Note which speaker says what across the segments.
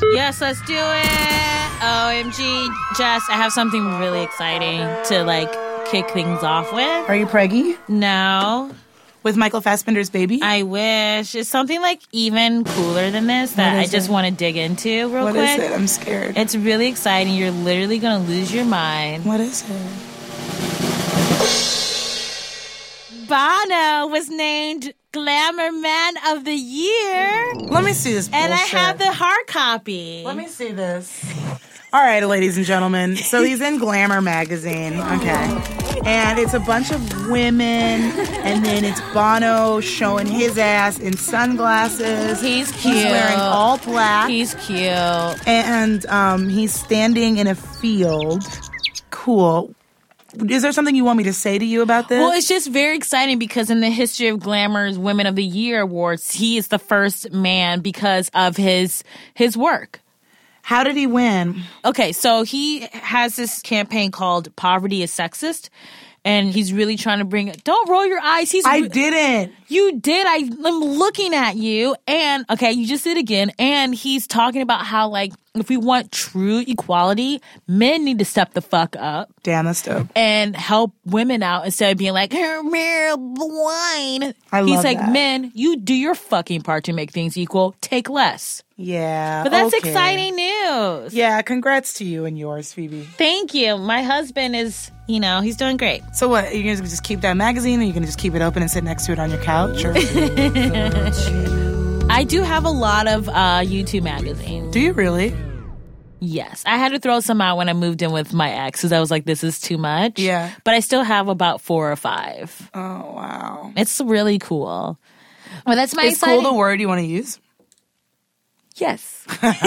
Speaker 1: Yes, let's do it. OMG. Jess, I have something really exciting to, kick things off with.
Speaker 2: Are you preggy?
Speaker 1: No.
Speaker 2: With Michael Fassbender's Baby?
Speaker 1: I wish. It's something, even cooler than this that I just want to dig into real quick.
Speaker 2: What is it? I'm scared.
Speaker 1: It's really exciting. You're literally going to lose your mind.
Speaker 2: What is it?
Speaker 1: Bono was named Glamour Man of the Year.
Speaker 2: Let me see this bullshit.
Speaker 1: And I have the hard copy.
Speaker 2: Let me see this. All right, ladies and gentlemen. So he's in Glamour magazine. Okay. And it's a bunch of women, and then it's Bono showing his ass in sunglasses.
Speaker 1: He's cute.
Speaker 2: He's wearing all black.
Speaker 1: He's cute.
Speaker 2: And he's standing in a field. Cool. Is there something you want me to say to you about this?
Speaker 1: Well, it's just very exciting because in the history of Glamour's Women of the Year awards, he is the first man because of his work.
Speaker 2: How did he win?
Speaker 1: Okay, so he has this campaign called Poverty is Sexist, and he's really trying to bring it. Don't roll your eyes.
Speaker 2: I didn't.
Speaker 1: You did. I'm looking at you. And, okay, you just did again. And he's talking about how, if we want true equality, men need to step the fuck up.
Speaker 2: Damn, that's dope.
Speaker 1: And help women out instead of being like, wine.
Speaker 2: He's
Speaker 1: like,
Speaker 2: that.
Speaker 1: men, you do your fucking part to make things equal. Take less.
Speaker 2: Yeah.
Speaker 1: But that's exciting news.
Speaker 2: Yeah, congrats to you and yours, Phoebe.
Speaker 1: Thank you. My husband is, he's doing great.
Speaker 2: So what, are you going to just keep that magazine, or are you going to just keep it open and sit next to it on your couch? Or?
Speaker 1: I do have a lot of YouTube magazines.
Speaker 2: Do you really?
Speaker 1: Yes. I had to throw some out when I moved in with my ex because I was like, this is too much.
Speaker 2: Yeah.
Speaker 1: But I still have about 4 or 5.
Speaker 2: Oh, wow.
Speaker 1: It's really cool. Well, that's my
Speaker 2: Is cool the word you want to use?
Speaker 1: Yes.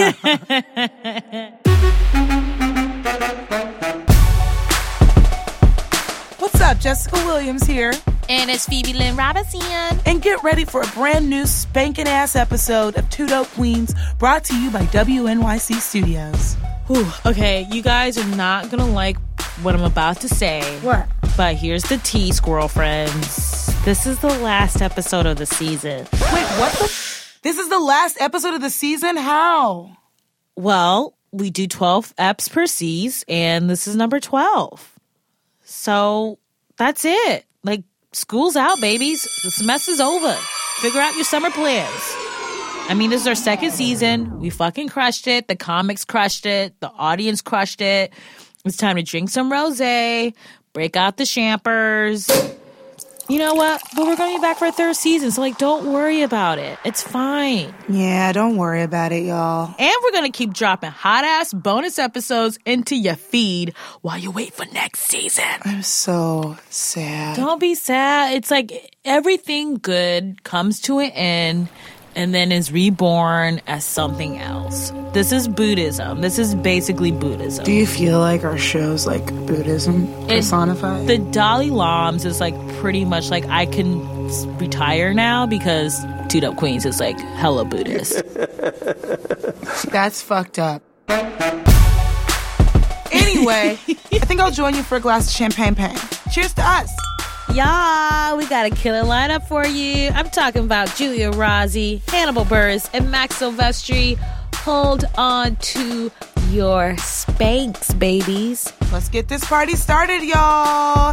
Speaker 2: What's up? Jessica Williams here.
Speaker 1: And it's Phoebe Lynn Robinson.
Speaker 2: And get ready for a brand new spanking ass episode of Two Dope Queens brought to you by WNYC Studios.
Speaker 1: Whew. Okay, you guys are not going to like what I'm about to say.
Speaker 2: What?
Speaker 1: But here's the tea, squirrel friends. This is the last episode of the season.
Speaker 2: Wait, what the? This is the last episode of the season? How?
Speaker 1: Well, we do 12 eps per season, and this is number 12. So that's it. School's out, babies. The semester's over. Figure out your summer plans. I mean, this is our second season. We fucking crushed it. The comics crushed it. The audience crushed it. It's time to drink some rosé, break out the champers. You know what? But we're going to be back for a third season, so, don't worry about it. It's fine.
Speaker 2: Yeah, don't worry about it, y'all.
Speaker 1: And we're going to keep dropping hot-ass bonus episodes into your feed while you wait for next season.
Speaker 2: I'm so sad.
Speaker 1: Don't be sad. It's everything good comes to an end and then is reborn as something else. This is Buddhism. This is basically Buddhism.
Speaker 2: Do you feel like our show's Buddhism personified?
Speaker 1: The Dalai Lams is pretty much I can retire now because Two Dope Queens is hella Buddhist.
Speaker 2: That's fucked up. Anyway, I think I'll join you for a glass of champagne. Cheers to us.
Speaker 1: Y'all, we got a killer lineup for you. I'm talking about Julia Rossi, Hannibal Buress, and Max Silvestri. Hold on to your Spanx, babies.
Speaker 2: Let's get this party started, y'all.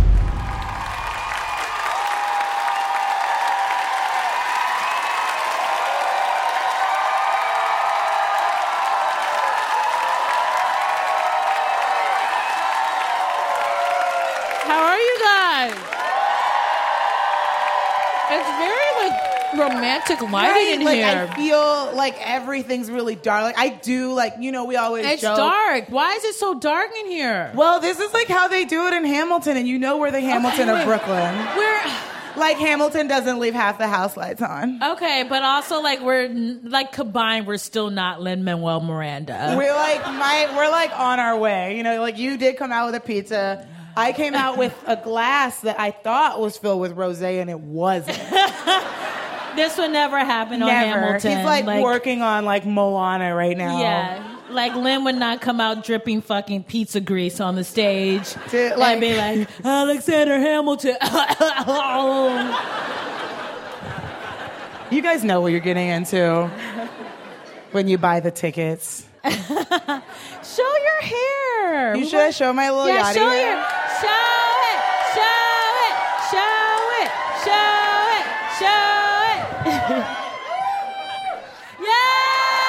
Speaker 1: How are you guys? It's very romantic lighting in here.
Speaker 2: I feel everything's really dark. I do we always
Speaker 1: It's
Speaker 2: joke.
Speaker 1: dark. Why is it so dark in here?
Speaker 2: Well, this is how they do it in Hamilton, and we're the Hamilton of Brooklyn. Hamilton doesn't leave half the house lights on.
Speaker 1: Okay, but also we're combined, we're still not Lin-Manuel Miranda.
Speaker 2: We're we're on our way. You did come out with a pizza. I came out with a glass that I thought was filled with rosé, and it wasn't.
Speaker 1: This would never happen on
Speaker 2: Never.
Speaker 1: Hamilton.
Speaker 2: He's working on Moana right now.
Speaker 1: Yeah. Lynn would not come out dripping fucking pizza grease on the stage and be Alexander Hamilton.
Speaker 2: You guys know what you're getting into. when you buy the tickets.
Speaker 1: Show your hair.
Speaker 2: You should show my little yachty
Speaker 1: show
Speaker 2: hair.
Speaker 1: Show it. Show it. Show it. Show it. Show it. Yeah.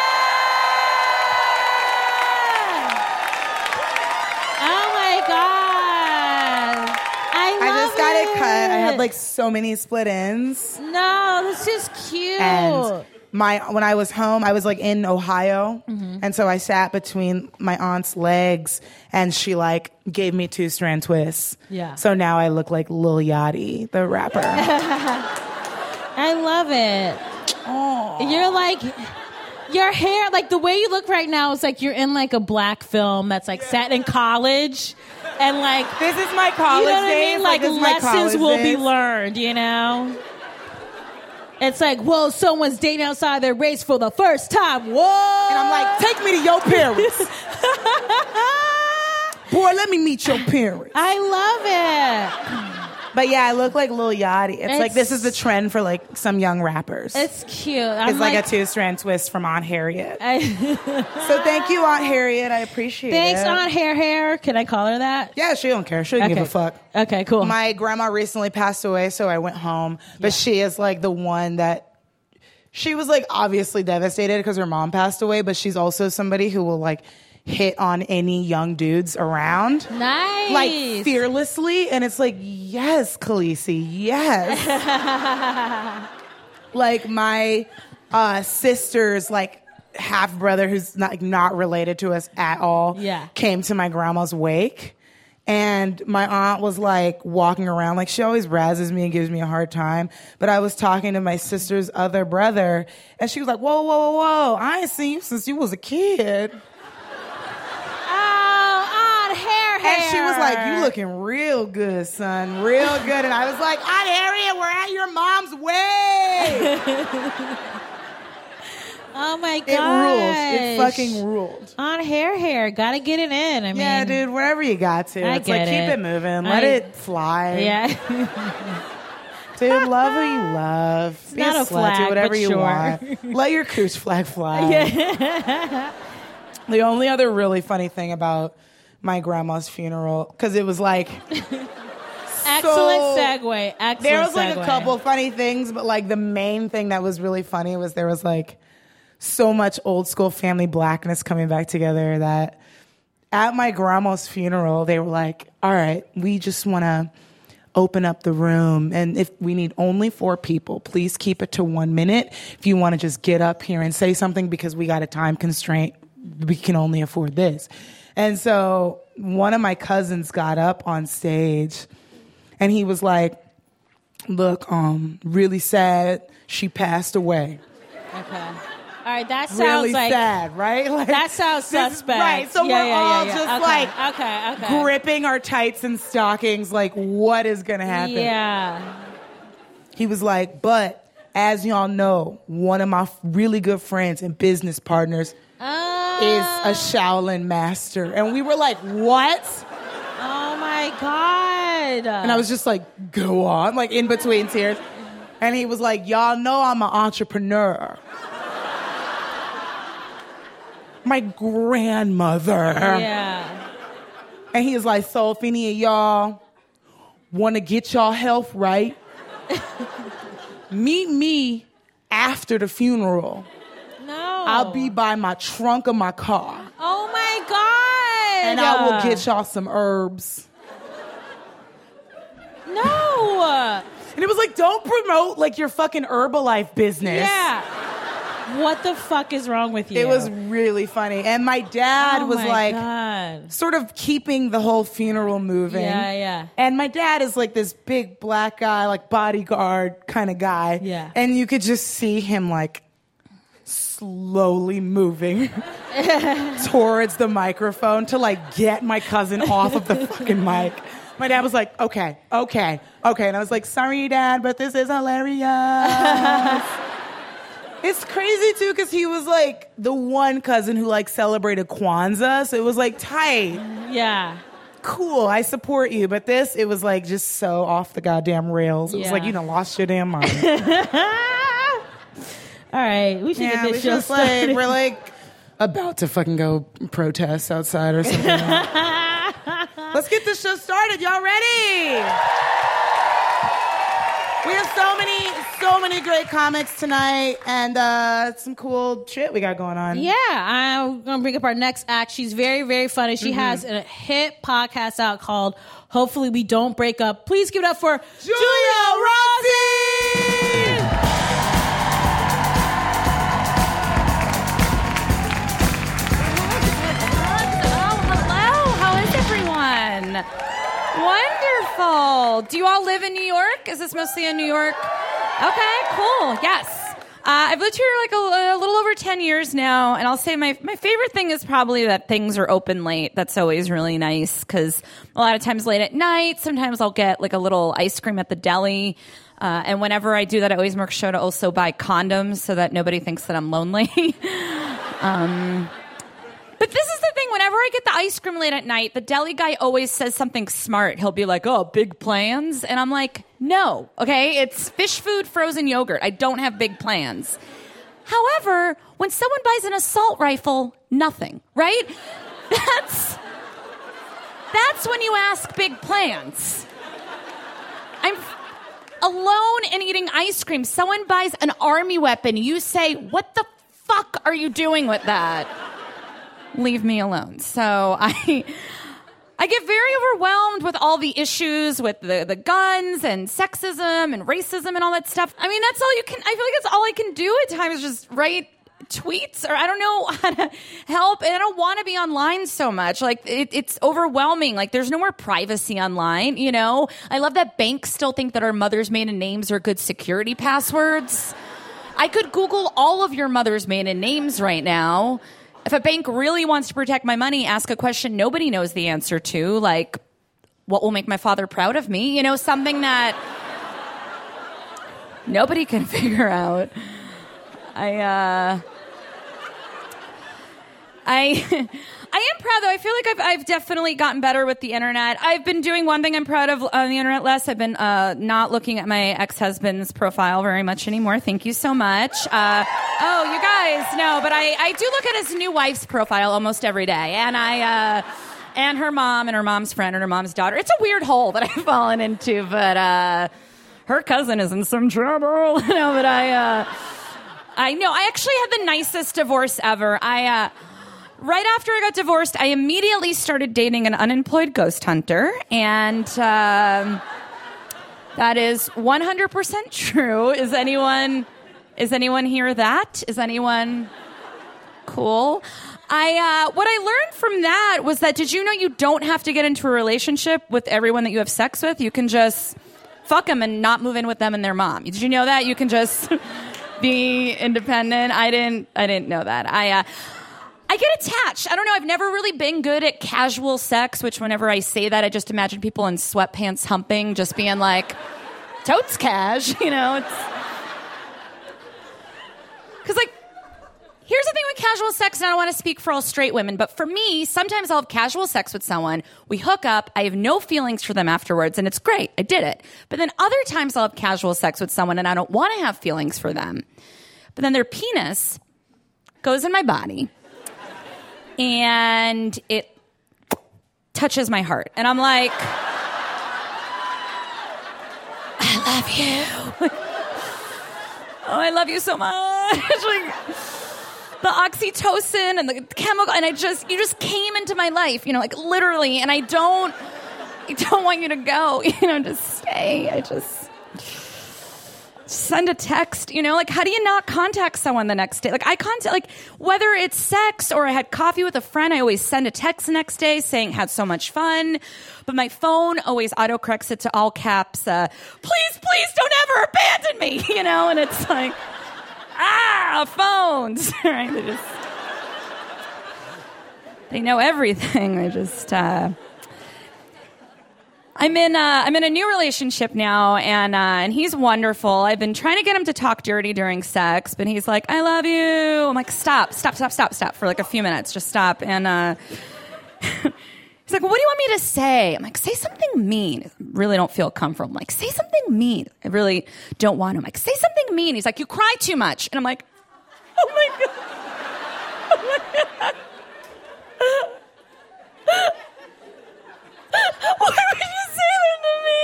Speaker 1: Oh my God. I
Speaker 2: just got it cut. I had like so many split ends.
Speaker 1: No, this is cute.
Speaker 2: And when I was home, I was like in Ohio, and so I sat between my aunt's legs, and she like gave me 2-strand twists.
Speaker 1: Yeah.
Speaker 2: So now I look like Lil Yachty, the rapper.
Speaker 1: I love it.
Speaker 2: Oh,
Speaker 1: You're like, your hair, like the way you look right now is like you're in like a black film that's like set in college, and like
Speaker 2: this is my college
Speaker 1: you know what
Speaker 2: days.
Speaker 1: I mean? Like
Speaker 2: this is my
Speaker 1: lessons
Speaker 2: college
Speaker 1: will be
Speaker 2: days.
Speaker 1: learned, you know. It's like, whoa, someone's dating outside their race for the first time. Whoa.
Speaker 2: And I'm like, take me to your parents. Boy, let me meet your parents.
Speaker 1: I love it.
Speaker 2: But yeah, I look like Lil Yachty. It's like this is the trend for like some young rappers.
Speaker 1: It's cute.
Speaker 2: It's like a 2-strand twist from Aunt Harriet. So thank you, Aunt Harriet. I appreciate
Speaker 1: Thanks,
Speaker 2: it.
Speaker 1: Aunt Hair. Can I call her that?
Speaker 2: Yeah, she don't care. She doesn't give a fuck.
Speaker 1: Okay, cool.
Speaker 2: My grandma recently passed away, so I went home. But she is like the one that she was like obviously devastated because her mom passed away, but she's also somebody who will like hit on any young dudes around.
Speaker 1: Nice.
Speaker 2: Like fearlessly. And it's like, yes, Khaleesi, yes. Like my sister's like half brother who's not related to us at all came to my grandma's wake. And my aunt was like walking around, like she always razzes me and gives me a hard time. But I was talking to my sister's other brother, and she was like, whoa, whoa, whoa, whoa. I ain't seen you since you was a kid.
Speaker 1: Oh, Aunt Hair.
Speaker 2: And she was like, you looking real good, son, real good. And I was like, Aunt Harriet, we're at your mom's wake.
Speaker 1: Oh my God.
Speaker 2: It ruled. It fucking ruled.
Speaker 1: Aunt Hair. Gotta get it in. I mean,
Speaker 2: yeah, dude, wherever you got to.
Speaker 1: I
Speaker 2: It's
Speaker 1: get
Speaker 2: like, keep
Speaker 1: it.
Speaker 2: it moving. Let it fly.
Speaker 1: Yeah.
Speaker 2: Dude, love who you love. Be
Speaker 1: not a
Speaker 2: slut,
Speaker 1: flag,
Speaker 2: do whatever
Speaker 1: but
Speaker 2: you
Speaker 1: sure.
Speaker 2: want. Let your cooch flag fly.
Speaker 1: Yeah.
Speaker 2: The only other really funny thing about my grandma's funeral, because it was like...
Speaker 1: Excellent segue. Excellent
Speaker 2: There was like
Speaker 1: segue.
Speaker 2: a couple funny things, but like the main thing that was really funny was there was like so much old school family blackness coming back together that at my grandma's funeral, they were like, all right, we just want to open up the room. And if we need only 4 people, please keep it to 1 minute. If you want to just get up here and say something because we got a time constraint, we can only afford this. And so one of my cousins got up on stage and he was like, look, really sad. She passed away.
Speaker 1: Okay. All right, that sounds
Speaker 2: Really
Speaker 1: like
Speaker 2: sad, right? Like,
Speaker 1: that sounds suspect.
Speaker 2: Right. So
Speaker 1: Yeah,
Speaker 2: we're
Speaker 1: yeah,
Speaker 2: all
Speaker 1: yeah,
Speaker 2: just
Speaker 1: yeah.
Speaker 2: like
Speaker 1: okay.
Speaker 2: gripping our tights and stockings, like what is gonna happen?
Speaker 1: Yeah.
Speaker 2: He was like, but as y'all know, one of my really good friends and business partners is a Shaolin master. And we were like, what?
Speaker 1: Oh my God.
Speaker 2: And I was just like, go on, like in between tears. And he was like, y'all know I'm an entrepreneur. My grandmother.
Speaker 1: Yeah.
Speaker 2: And he was like, so if any of y'all want to get y'all health right, meet me after the funeral.
Speaker 1: No.
Speaker 2: I'll be by my trunk of my car.
Speaker 1: Oh my God.
Speaker 2: And I will get y'all some herbs.
Speaker 1: No.
Speaker 2: And it was like, don't promote like your fucking Herbalife business.
Speaker 1: Yeah. What the fuck is wrong with you?
Speaker 2: It was really funny. And my dad was like
Speaker 1: God.
Speaker 2: sort of keeping the whole funeral moving.
Speaker 1: Yeah, yeah.
Speaker 2: And my dad is like this big black guy, like bodyguard kind of guy.
Speaker 1: Yeah.
Speaker 2: And you could just see him like slowly moving towards the microphone to like get my cousin off of the fucking mic. My dad was like, okay. And I was like, sorry, Dad, but this is hilarious. It's crazy, too, because he was, like, the one cousin who, like, celebrated Kwanzaa. So it was, like, tight.
Speaker 1: Yeah.
Speaker 2: Cool, I support you. But this, it was, like, just so off the goddamn rails. It was like, you done lost your damn mind.
Speaker 1: All right, we should get this show started.
Speaker 2: We're like about to fucking go protest outside or something. Let's get this show started. Y'all ready? We have so many great comics tonight and some cool shit we got going on.
Speaker 1: Yeah, I'm going to bring up our next act. She's very, very funny. She has a hit podcast out called Hopefully We Don't Break Up. Please give it up for Julia Rossi!
Speaker 3: Wonderful. Do you all live in New York? Is this mostly in New York? Okay, cool. Yes. I've lived here like a little over 10 years now, and I'll say my favorite thing is probably that things are open late. That's always really nice because a lot of times late at night, sometimes I'll get like a little ice cream at the deli. And whenever I do that, I always make sure to also buy condoms so that nobody thinks that I'm lonely. But this is the thing. Whenever I get the ice cream late at night, the deli guy always says something smart. He'll be like, oh, big plans? And I'm like, no, okay? It's fish food, frozen yogurt. I don't have big plans. However, when someone buys an assault rifle, nothing, right? That's when you ask big plans. I'm alone and eating ice cream. Someone buys an army weapon. You say, what the fuck are you doing with that? Leave me alone. So I get very overwhelmed with all the issues with the guns and sexism and racism and all that stuff. I mean, that's all you can, I feel like that's all I can do at times is just write tweets, or I don't know how to help. And I don't want to be online so much. Like it's overwhelming. Like there's no more privacy online, you know? I love that banks still think that our mother's maiden names are good security passwords. I could Google all of your mother's maiden names right now. If a bank really wants to protect my money, ask a question nobody knows the answer to, like, what will make my father proud of me? You know, something that nobody can figure out. I am proud, though. I feel like I've definitely gotten better with the internet. I've been doing one thing I'm proud of on the internet less. I've been not looking at my ex-husband's profile very much anymore. Thank you so much. Oh, you guys, no, but I do look at his new wife's profile almost every day. And and her mom and her mom's friend and her mom's daughter. It's a weird hole that I've fallen into, but her cousin is in some trouble. No, but I know. I actually had the nicest divorce ever. Right after I got divorced, I immediately started dating an unemployed ghost hunter, and that is 100% true. Is anyone hear that? Is anyone cool? What I learned from that was that, did you know you don't have to get into a relationship with everyone that you have sex with? You can just fuck them and not move in with them and their mom. Did you know that? You can just be independent. I didn't know that. I get attached. I don't know. I've never really been good at casual sex, which whenever I say that, I just imagine people in sweatpants humping, just being like, totes cash, you know? Because, like, here's the thing with casual sex, and I don't want to speak for all straight women, but for me, sometimes I'll have casual sex with someone, we hook up, I have no feelings for them afterwards, and it's great. I did it. But then other times I'll have casual sex with someone, and I don't want to have feelings for them. But then their penis goes in my body, and it touches my heart. And I'm like, I love you. Oh, I love you so much. Like, the oxytocin and the chemical, and you just came into my life, you know, like literally, and I don't want you to go, you know, just stay. I just send a text, you know, like, how do you not contact someone the next day? Like, whether it's sex or I had coffee with a friend, I always send a text the next day saying, had so much fun. But my phone always autocorrects it to all caps, please don't ever abandon me, you know? And it's like, phones, right? They know everything. I'm in a new relationship now, and he's wonderful. I've been trying to get him to talk dirty during sex, but he's like, I love you. I'm like, stop for like a few minutes. Just stop. And he's like, well, what do you want me to say? I'm like, say something mean. I really don't feel comfortable. I'm like, say something mean. I really don't want to. I'm like, say something mean. He's like, you cry too much. And I'm like, Oh my God. Why would you say that to me?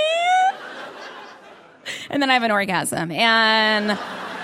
Speaker 3: And then I have an orgasm, and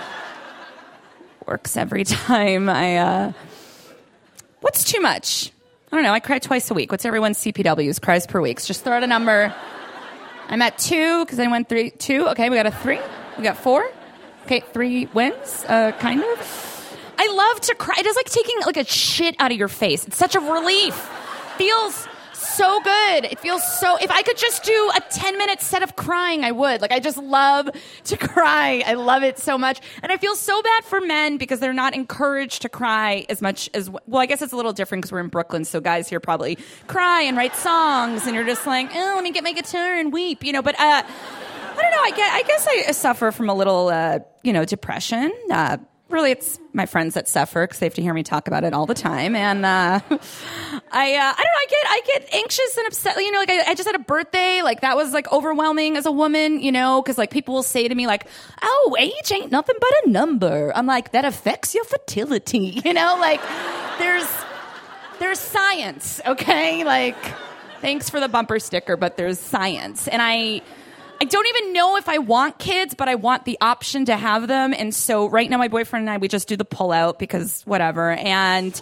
Speaker 3: works every time what's too much? I don't know. I cry twice a week. What's everyone's CPW's cries per week? So just throw out a number. I'm at 2 because I went 3. 2. Okay, we got a 3. We got 4. Okay, 3 wins, kind of. I love to cry. It is like taking like a shit out of your face. It's such a relief. Feels so good. It feels so... If I could just do a 10-minute set of crying, I would. Like, I just love to cry. I love it so much. And I feel so bad for men because they're not encouraged to cry as much as... Well, I guess it's a little different because we're in Brooklyn, so guys here probably cry and write songs, and you're just like, oh, let me get my guitar and weep, you know. But I don't know. I guess I suffer from a little, depression. Really, it's my friends that suffer because they have to hear me talk about it all the time. And I don't know, I get anxious and upset. You know, like I just had a birthday. Like that was like overwhelming as a woman, you know, because like people will say to me like, oh, age ain't nothing but a number. I'm like, that affects your fertility. You know, like there's science, okay? Like, thanks for the bumper sticker, but there's science. And I don't even know if I want kids, but I want the option to have them. And so right now my boyfriend and I, we just do the pullout because whatever. And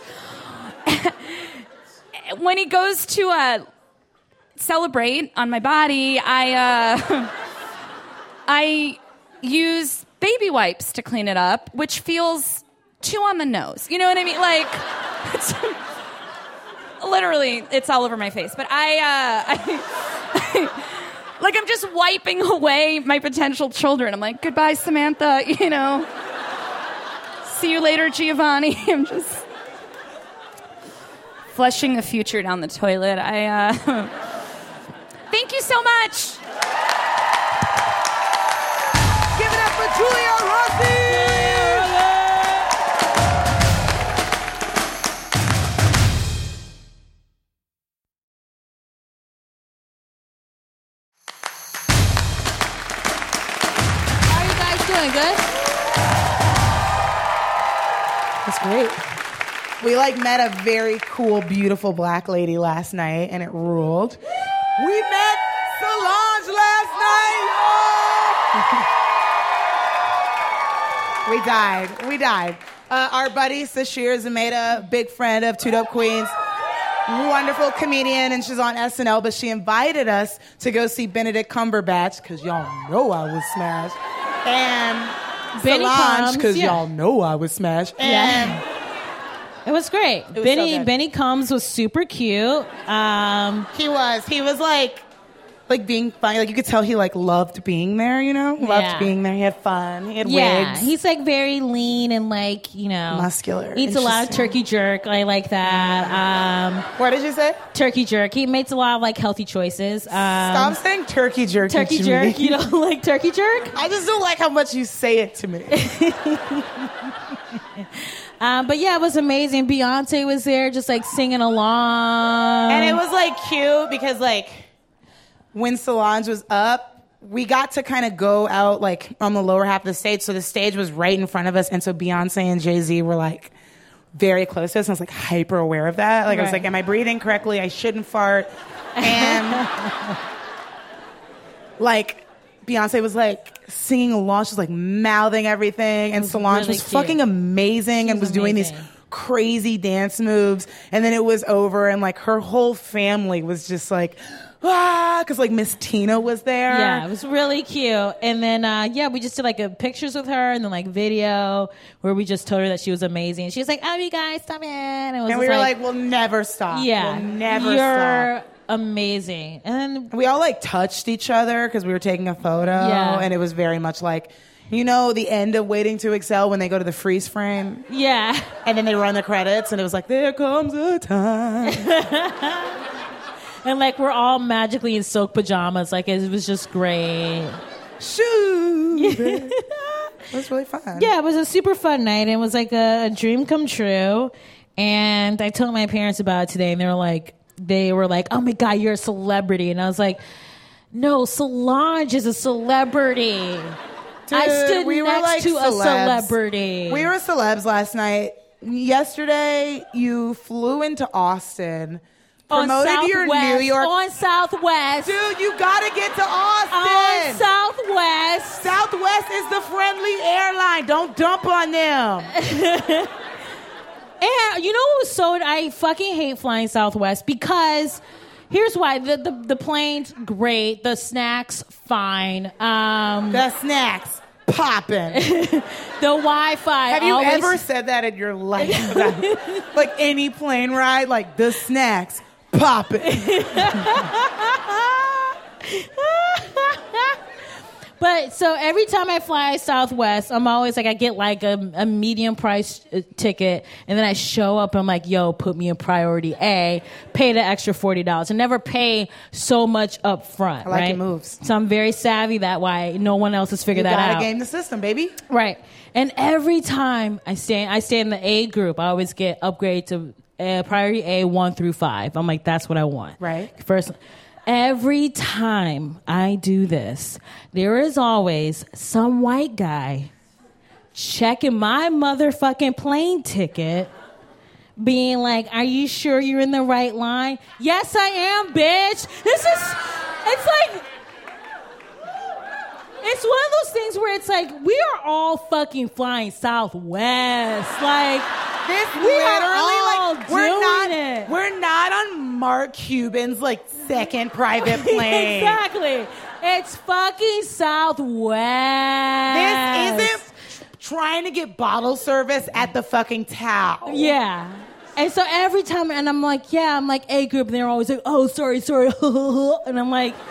Speaker 3: when he goes to celebrate on my body, I use baby wipes to clean it up, which feels too on the nose. You know what I mean? Like, it's, literally, it's all over my face. But like, I'm just wiping away my potential children. I'm like, goodbye, Samantha, you know. See you later, Giovanni. I'm just flushing the future down the toilet. Thank you so much.
Speaker 2: Give it up for Julia Rossi!
Speaker 1: Good?
Speaker 2: That's great. We met a very cool, beautiful black lady last night, and it ruled. We met Solange last night. Oh! We died. Our buddy Sashir Zameda, big friend of Two Dope Queens, wonderful comedian, and she's on SNL. But she invited us to go see Benedict Cumberbatch because y'all know I was smashed. And
Speaker 1: Benny
Speaker 2: Solange, because y'all know I was smashed. And
Speaker 1: it was great.
Speaker 2: It was so good.
Speaker 1: Benny Combs was super cute.
Speaker 2: He was like being funny. Like you could tell he loved being there, you know? Loved being there. He had fun. He had wigs.
Speaker 1: He's very lean and
Speaker 2: muscular.
Speaker 1: Eats a lot of turkey jerk. I like that.
Speaker 2: What did you say?
Speaker 1: Turkey jerk. He makes a lot of healthy choices.
Speaker 2: Stop saying turkey jerk.
Speaker 1: Turkey jerk.
Speaker 2: Me.
Speaker 1: You don't like turkey jerk?
Speaker 2: I just don't like how much you say it to me.
Speaker 1: But yeah, it was amazing. Beyonce was there just singing along.
Speaker 2: And it was cute because when Solange was up, we got to kind of go out on the lower half of the stage. So the stage was right in front of us. And so Beyonce and Jay-Z were very close to us. And I was hyper aware of that. I was am I breathing correctly? I shouldn't fart. And Beyonce was singing along. She was mouthing everything. And Solange
Speaker 1: really
Speaker 2: was fucking amazing and was doing these crazy dance moves. And then it was over. And her whole family was just because Miss Tina was there.
Speaker 1: Yeah, it was really cute. And then we just did pictures with her and then video where we just told her that she was amazing. She was like, "Oh, you guys, stop it!" And
Speaker 2: we were we'll never stop.
Speaker 1: Yeah,
Speaker 2: we'll never
Speaker 1: you're
Speaker 2: stop.
Speaker 1: Amazing. And then
Speaker 2: we all touched each other because we were taking a photo.
Speaker 1: Yeah,
Speaker 2: and it was very much the end of Waiting to Excel when they go to the freeze frame.
Speaker 1: Yeah,
Speaker 2: and then they run the credits, and it was there comes a time.
Speaker 1: And we're all magically in silk pajamas. It was just great.
Speaker 2: Shoo! It was really fun.
Speaker 1: Yeah, it was a super fun night. It was a dream come true. And I told my parents about it today, and they were like, "Oh my God, you're a celebrity." And I was like, "No, Solange is a celebrity." I stood
Speaker 2: we were
Speaker 1: next
Speaker 2: like
Speaker 1: to a
Speaker 2: celebs.
Speaker 1: celebrity.
Speaker 2: We were celebs last night. Yesterday, you flew into Austin.
Speaker 1: on
Speaker 2: Promoted your
Speaker 1: Southwest.
Speaker 2: New York.
Speaker 1: On Southwest.
Speaker 2: Dude, you gotta get to Austin.
Speaker 1: On Southwest.
Speaker 2: Southwest is the friendly airline. Don't dump on them.
Speaker 1: And you know what was so... I fucking hate flying Southwest because... Here's why. The plane's great. The snacks, fine.
Speaker 2: The snacks, popping.
Speaker 1: The Wi-Fi.
Speaker 2: Have you
Speaker 1: always...
Speaker 2: ever said that in your life? Like any plane ride? Like the snacks, popping.
Speaker 1: But so every time I fly Southwest, I'm always like, I get like a medium price ticket, and then I show up and I'm like, yo, put me in priority A, pay the extra $40. I never pay so much up front.
Speaker 2: I like
Speaker 1: right?
Speaker 2: your moves.
Speaker 1: So I'm very savvy that way. No one else has figured
Speaker 2: You
Speaker 1: that
Speaker 2: gotta
Speaker 1: out.
Speaker 2: game the system, baby.
Speaker 1: Right. And every time I stay in the A group, I always get upgrade to priority A 1 through 5. I'm like, that's what I want.
Speaker 2: Right.
Speaker 1: First. Every time I do this, there is always some white guy checking my motherfucking plane ticket, being like, are you sure you're in the right line? Yes, I am, bitch. It's one of those things where it's like, we are all fucking flying Southwest. Like,
Speaker 2: This
Speaker 1: we
Speaker 2: literally,
Speaker 1: are all
Speaker 2: like,
Speaker 1: doing it.
Speaker 2: We're not on Mark Cuban's, like, second private plane.
Speaker 1: Exactly. It's fucking Southwest.
Speaker 2: This isn't trying to get bottle service at the fucking Tao.
Speaker 1: Yeah. And so every time, and I'm like, A group, and they're always like, oh, sorry. And I'm like,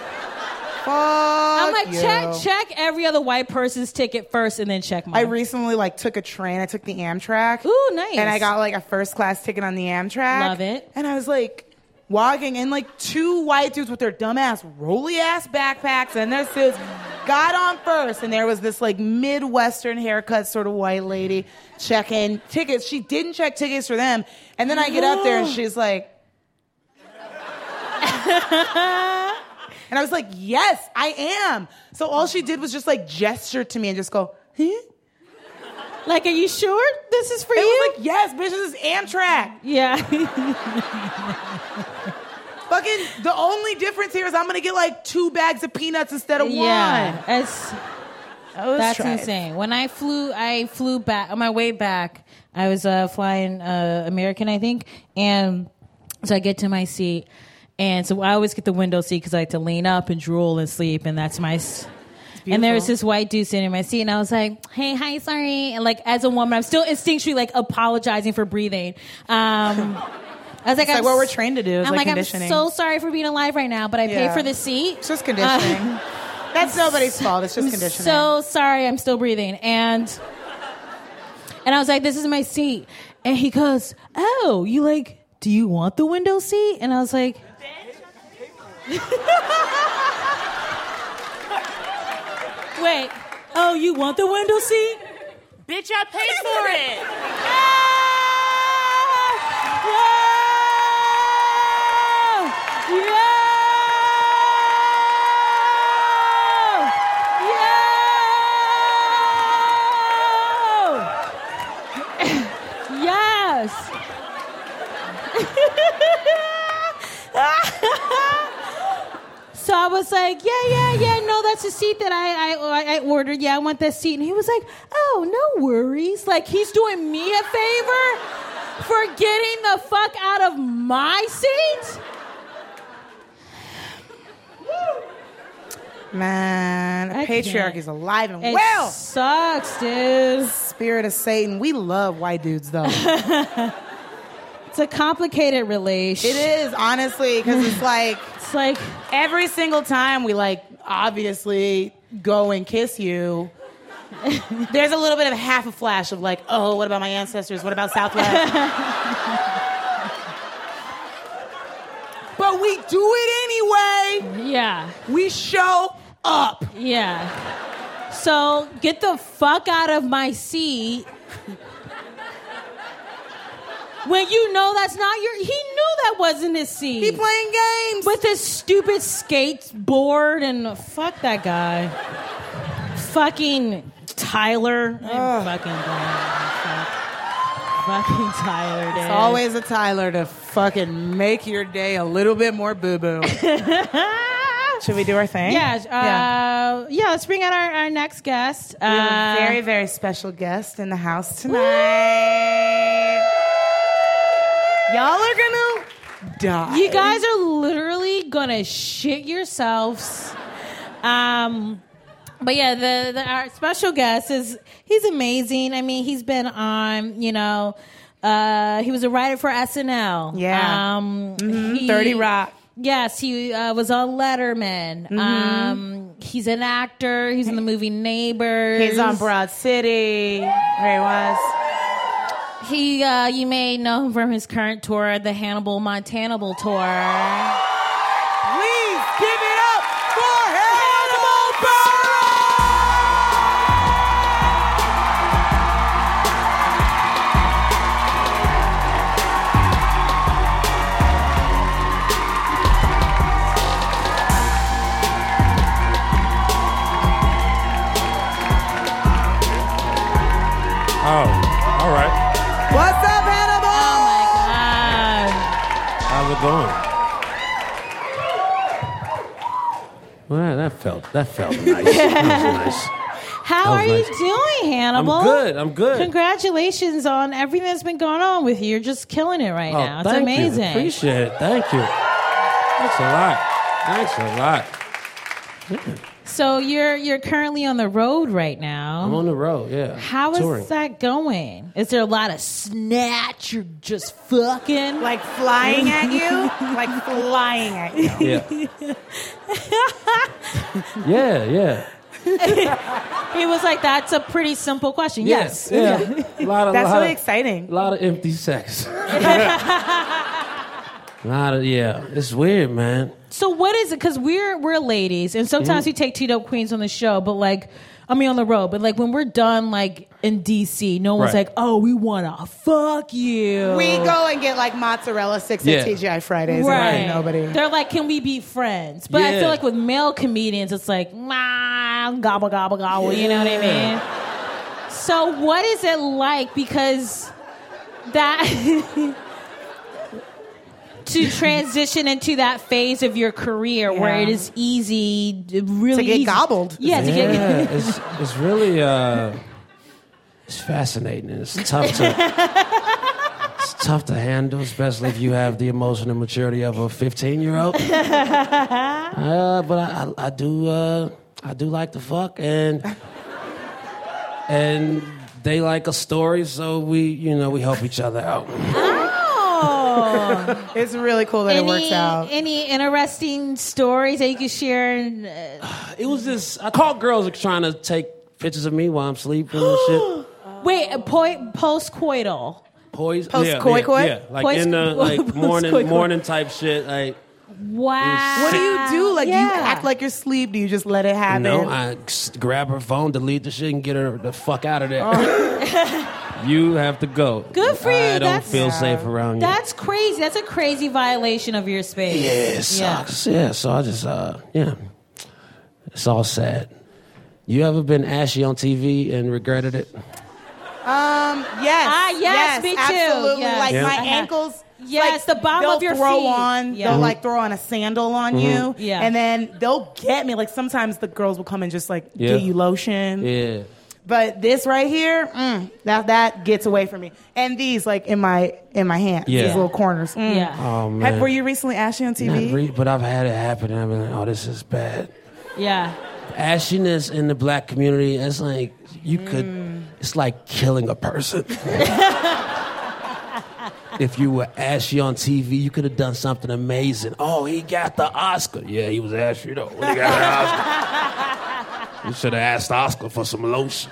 Speaker 1: check every other white person's ticket first and then check mine.
Speaker 2: I recently, like, took a train. I took the Amtrak.
Speaker 1: Ooh, nice.
Speaker 2: And I got, like, a first-class ticket on the Amtrak.
Speaker 1: Love it.
Speaker 2: And I was, like, walking, and, like, two white dudes with their dumbass, rolly-ass backpacks and their suits got on first. And there was this, like, Midwestern haircut sort of white lady checking tickets. She didn't check tickets for them. And then I get up there, and she's like... And I was like, yes, I am. So all she did was just, like, gesture to me and just go, huh?
Speaker 1: Like, are you sure this is for
Speaker 2: And
Speaker 1: you?
Speaker 2: I was like, yes, bitch, this is Amtrak.
Speaker 1: Yeah.
Speaker 2: Fucking, the only difference here is I'm going to get, like, 2 bags of peanuts instead of
Speaker 1: Yeah.
Speaker 2: one.
Speaker 1: That's insane. When I flew back, on my way back, I was flying American, I think. And so I get to my seat. And so I always get the window seat because I like to lean up and drool and sleep, and that's my... And there's this white dude sitting in my seat, and I was like, hey, hi, sorry. And, like, as a woman, I'm still instinctually, like, apologizing for breathing. I was like,
Speaker 2: it's like what we're trained to do is,
Speaker 1: I'm
Speaker 2: like,
Speaker 1: I'm
Speaker 2: conditioning.
Speaker 1: so sorry for being alive right now, but I paid
Speaker 2: Yeah.
Speaker 1: for the seat.
Speaker 2: It's just conditioning. That's nobody's fault. It's just conditioning.
Speaker 1: So sorry, I'm still breathing. And I was like, this is my seat. And he goes, oh, you like, do you want the window seat? And I was like... Wait. Oh, you want the window seat?
Speaker 4: Bitch, I paid for it.
Speaker 1: Yes. So I was like, yeah, no, that's the seat that I ordered. Yeah, I want that seat. And he was like, oh, no worries. Like, he's doing me a favor for getting the fuck out of my seat?
Speaker 2: Man,
Speaker 1: I
Speaker 2: patriarchy's alive and
Speaker 1: It
Speaker 2: well.
Speaker 1: sucks, dude.
Speaker 2: Spirit of Satan. We love white dudes, though.
Speaker 1: It's a complicated relation.
Speaker 2: It is, honestly, because it's like every single time we, like, obviously go and kiss you, there's a little bit of half a flash of, like, oh, what about my ancestors? What about Southwest? But we do it anyway.
Speaker 1: Yeah.
Speaker 2: We show up.
Speaker 1: Yeah. So get the fuck out of my seat. When you know that's not your... He knew that wasn't his seat.
Speaker 2: He playing games.
Speaker 1: With his stupid skateboard and... Fuck that guy. Fucking Tyler. I'm fucking done. Fucking Tyler, dude.
Speaker 2: It's always a Tyler to fucking make your day a little bit more boo-boo. Should we do our thing?
Speaker 1: Yeah, let's bring out our next guest.
Speaker 2: We have a very, very special guest in the house tonight. Y'all are gonna die.
Speaker 1: You guys are literally gonna shit yourselves. But yeah, our special guest he's amazing. I mean, he's been on, he was a writer for SNL.
Speaker 2: Yeah. 30 Rock.
Speaker 1: Yes, he was on Letterman. He's an actor. He's in the movie Neighbors.
Speaker 2: He's on Broad City. There he was.
Speaker 1: You may know him from his current tour, the Hannibal Montanable tour.
Speaker 2: Please give it up for Hannibal Buress!
Speaker 5: Oh, all right.
Speaker 2: What's up, Hannibal?
Speaker 1: Oh my God.
Speaker 5: How's it going? Well, that felt nice. That was nice.
Speaker 1: How
Speaker 5: That was
Speaker 1: are
Speaker 5: nice.
Speaker 1: you doing, Hannibal?
Speaker 5: I'm good.
Speaker 1: Congratulations on everything that's been going on with you. You're just killing it right now. It's
Speaker 5: thank
Speaker 1: amazing.
Speaker 5: You. Appreciate it. Thank you. Thanks a lot. Yeah.
Speaker 1: So you're currently on the road right now.
Speaker 5: I'm on the road, yeah.
Speaker 1: How
Speaker 5: touring.
Speaker 1: is that going? Is there a lot of snatch or just fucking?
Speaker 2: Like flying at you? Like flying at you.
Speaker 5: Yeah.
Speaker 1: He was like, that's a pretty simple question. Yes.
Speaker 5: Yeah.
Speaker 2: That's really exciting.
Speaker 5: A lot of empty sex. It's weird, man.
Speaker 1: So what is it? Because we're ladies, and sometimes we take Two Dope Queens on the show, but on the road. But when we're done, in DC, no one's
Speaker 5: Right.
Speaker 1: like, "Oh, we wanna fuck you."
Speaker 2: We go and get mozzarella sticks at TGI Fridays.
Speaker 1: Right.
Speaker 2: And nobody.
Speaker 1: They're like, "Can we be friends?" But I
Speaker 5: Yeah.
Speaker 1: feel like with male comedians, it's like, "Nah, gobble gobble gobble." You know what I mean? So what is it like? Because that. To transition into that phase of your career where it is easy, really
Speaker 2: To get
Speaker 1: easy.
Speaker 2: gobbled.
Speaker 1: Yeah, to
Speaker 5: Yeah,
Speaker 1: get.
Speaker 5: it's really it's fascinating. It's tough to handle, especially if you have the emotional maturity of a 15-year-old. But I do like to fuck, and they like a story, so we help each other out.
Speaker 1: Oh.
Speaker 2: It's really cool that it works out.
Speaker 1: Any interesting stories that you could share?
Speaker 5: It was just I caught girls trying to take pictures of me while I'm sleeping and shit.
Speaker 1: Wait, post-coital.
Speaker 2: Post-coital?
Speaker 5: Yeah. In the morning type shit.
Speaker 1: Wow.
Speaker 2: What do you do? Do you act like you're asleep? Do you just let it happen?
Speaker 5: No, I grab her phone, delete the shit, and get her the fuck out of there. You have to go.
Speaker 1: Good for you.
Speaker 5: I don't feel safe around you.
Speaker 1: That's crazy. That's a crazy violation of your space.
Speaker 5: Yeah, it sucks. Yeah, so I just, it's all sad. You ever been ashy on TV and regretted it?
Speaker 2: Yes.
Speaker 1: Me too.
Speaker 2: Absolutely.
Speaker 1: Yes.
Speaker 2: My ankles.
Speaker 1: Yes, the bottom of your feet.
Speaker 2: They'll throw on a sandal on you.
Speaker 1: Yeah.
Speaker 2: And then they'll get me. Sometimes the girls will come and just get you lotion.
Speaker 5: Yeah.
Speaker 2: But this right here, that gets away from me. And these in my hands, these little corners.
Speaker 1: Yeah.
Speaker 5: Oh man.
Speaker 2: Were you recently ashy on TV?
Speaker 5: But I've had it happen, and I've been like, oh, this is bad.
Speaker 1: Yeah.
Speaker 5: Ashiness in the black community, it's like it's like killing a person. If you were ashy on TV, you could have done something amazing. Oh, he got the Oscar. Yeah, he was ashy though. When he got the Oscar. You should have asked Oscar for some lotion.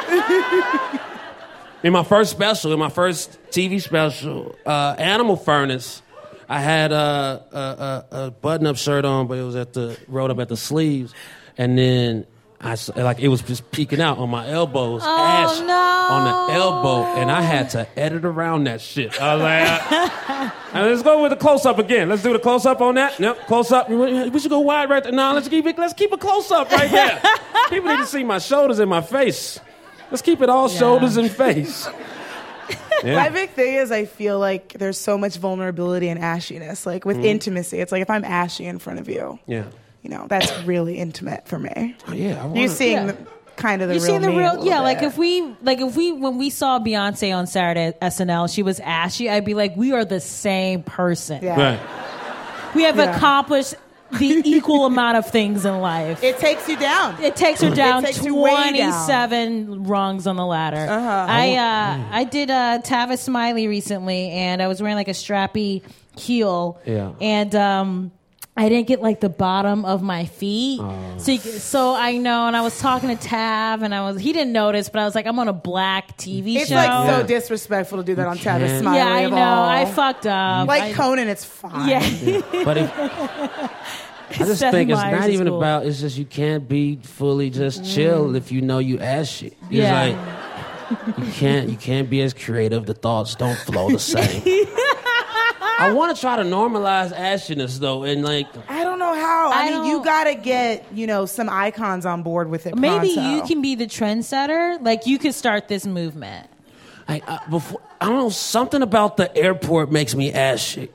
Speaker 5: In my first TV special, Animal Furnace, I had a button-up shirt on, but it was rolled up at the sleeves, and then it was just peeking out on my elbows, ash on the elbow, and I had to edit around that shit. I was like, and let's go with the close-up again. Let's do the close-up on that. Yep, close-up. We should go wide right there. No, let's keep a close-up right there. People need to see my shoulders and my face. Let's keep it all shoulders and face.
Speaker 2: My big thing is I feel like there's so much vulnerability and ashiness. Like with intimacy, it's like if I'm ashy in front of you, that's really intimate for me.
Speaker 5: Oh, yeah,
Speaker 2: you're seeing kind of the
Speaker 1: you
Speaker 2: real
Speaker 1: seeing the
Speaker 2: me a
Speaker 1: real,
Speaker 2: little
Speaker 1: yeah.
Speaker 2: bit.
Speaker 1: Like if we when we saw Beyonce on Saturday at SNL, she was ashy. I'd be like, we are the same person.
Speaker 2: Yeah.
Speaker 5: Right.
Speaker 1: We have accomplished the equal amount of things in life.
Speaker 2: It takes you down.
Speaker 1: It takes her down
Speaker 2: takes you way down.
Speaker 1: 27 rungs on the ladder. I did Tavis Smiley recently, and I was wearing like a strappy heel.
Speaker 5: Yeah.
Speaker 1: And I didn't get like the bottom of my feet. So I know, and I was talking to Tav, and he didn't notice, but I was like, I'm on a black TV
Speaker 2: It's
Speaker 1: show.
Speaker 2: like so disrespectful to do that on Tavis Smiley.
Speaker 1: yeah, I
Speaker 2: of
Speaker 1: know.
Speaker 2: all.
Speaker 1: I fucked up.
Speaker 2: Like Conan, it's fine.
Speaker 1: Yeah.
Speaker 5: But I just
Speaker 1: Seth
Speaker 5: think it's
Speaker 1: Meyers
Speaker 5: not
Speaker 1: is
Speaker 5: even
Speaker 1: cool.
Speaker 5: about, it's just you can't be fully just chill if you know you ashy. It's
Speaker 1: Yeah.
Speaker 5: like, you can't be as creative. The thoughts don't flow the same. I want to try to normalize ashiness, though, and like...
Speaker 2: I don't know how. I mean, you gotta get, some icons on board with it.
Speaker 1: Maybe
Speaker 2: pronto.
Speaker 1: you can be the trendsetter. Like, you could start this movement.
Speaker 5: I don't know, something about the airport makes me ashy.